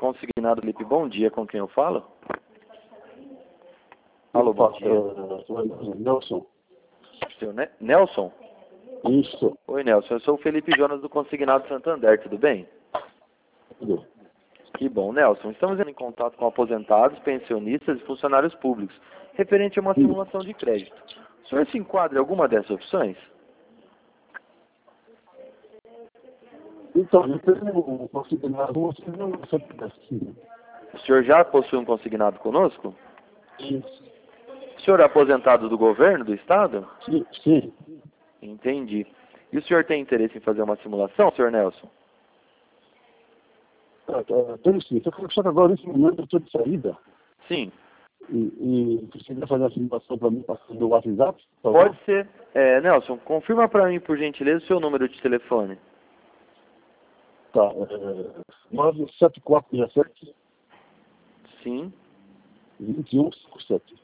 Consignado Felipe, bom dia, com quem eu falo? Alô, bom dia. Nelson. Seu Nelson? Isso. Oi, Nelson, eu sou o Felipe Jonas do Consignado Santander, tudo bem? Tudo. Que bom, Nelson. Estamos em contato com aposentados, pensionistas e funcionários públicos, referente a uma simulação de crédito. O senhor se enquadra em alguma dessas opções? Então, eu tenho um consignado, você não sabe assim. O senhor já possui um consignado conosco? Isso. O senhor é aposentado do governo, do estado? Sim, sim. Entendi. E o senhor tem interesse em fazer uma simulação, senhor Nelson? Tenho sim. Só que agora, nesse momento, eu estou de saída. Sim. E você quer fazer a simulação para mim, passando no WhatsApp? Pode ser. Nelson, confirma para mim, por gentileza, o seu número de telefone. Tá. 97467 Sim. 2157.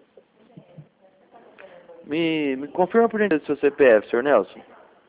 Me confirma, por gentileza, o seu CPF, senhor Nelson.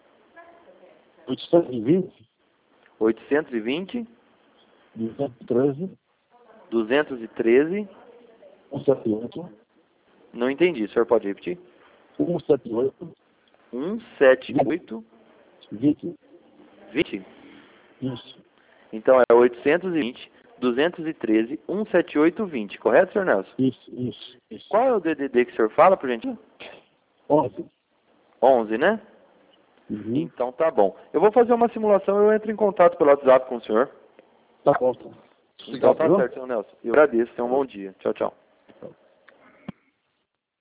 820 820 213 213. 178 Não entendi, o senhor pode repetir? 178 178 20. 20. Isso. Então é 820 213 178 20, correto, senhor Nelson? Isso. Qual é o DDD que o senhor fala, por gentileza? 11. 11, né? Uhum. Então tá bom. Eu vou fazer uma simulação e eu entro em contato pelo WhatsApp com o senhor. Tá bom. Então tá certo, senhor Nelson. Eu agradeço. Tenha um bom dia. Tchau, tchau.